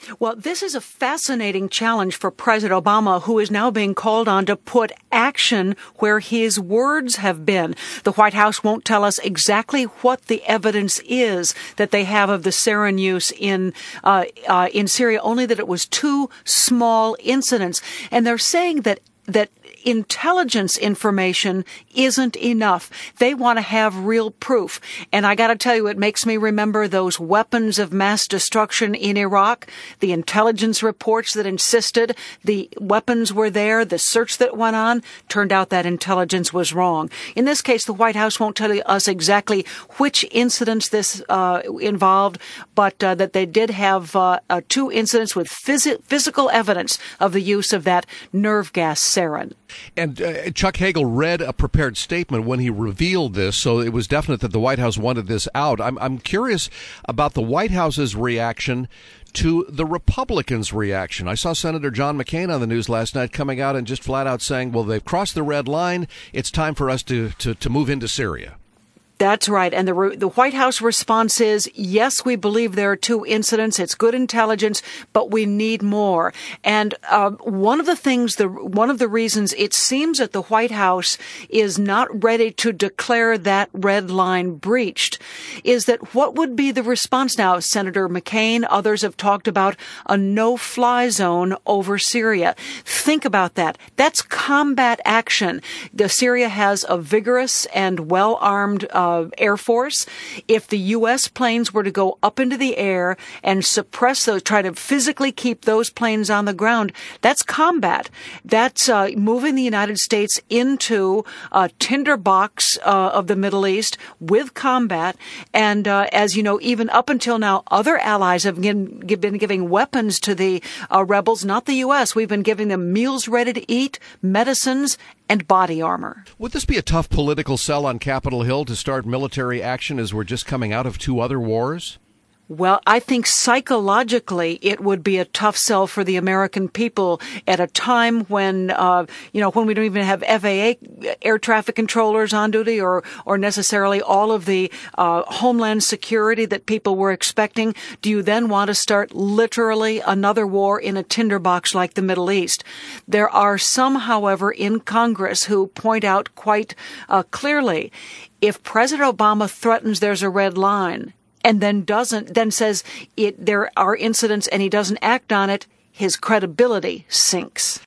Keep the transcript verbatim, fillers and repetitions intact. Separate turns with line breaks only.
Well, this is a fascinating challenge for President Obama, who is now being called on to put action where his words have been. The White House won't tell us exactly what the evidence is that they have of the sarin use in uh, uh, in Syria, only that it was two small incidents. And they're saying that that intelligence information isn't enough. They want to have real proof. And I got to tell you, it makes me remember those weapons of mass destruction in Iraq, the intelligence reports that insisted the weapons were there, the search that went on, turned out that intelligence was wrong. In this case, the White House won't tell us exactly which incidents this uh, involved, but uh, that they did have uh, uh, two incidents with phys- physical evidence of the use of that nerve gas sarin.
And uh, Chuck Hagel read a prepared statement when he revealed this, so it was definite that the White House wanted this out. I'm, I'm curious about the White House's reaction to the Republicans' reaction. I saw Senator John McCain on the news last night coming out and just flat out saying, well, they've crossed the red line. It's time for us to, to, to move into Syria.
That's right. And the the White House response is, yes, we believe there are two incidents. It's good intelligence, but we need more. And uh, one of the things, the one of the reasons it seems that the White House is not ready to declare that red line breached is that what would be the response now? Senator McCain, others have talked about a no-fly zone over Syria. Think about that. That's combat action. The Syria has a vigorous and well-armed uh, Uh, Air Force. If the U S planes were to go up into the air and suppress those, try to physically keep those planes on the ground, that's combat. That's uh, moving the United States into a tinderbox uh, of the Middle East with combat. And uh, as you know, even up until now, other allies have been, been giving weapons to the uh, rebels, not the U S. We've been giving them meals ready to eat, medicines, and body armor.
Would this be a tough political sell on Capitol Hill to start military action as we're just coming out of two other wars?
Well, I think psychologically it would be a tough sell for the American people at a time when, uh, you know, when we don't even have F A A air traffic controllers on duty or, or necessarily all of the, uh, homeland security that people were expecting. Do you then want to start literally another war in a tinderbox like the Middle East? There are some, however, in Congress who point out quite, uh, clearly, if President Obama threatens there's a red line, and then doesn't, then says it, there are incidents and he doesn't act on it, his credibility sinks.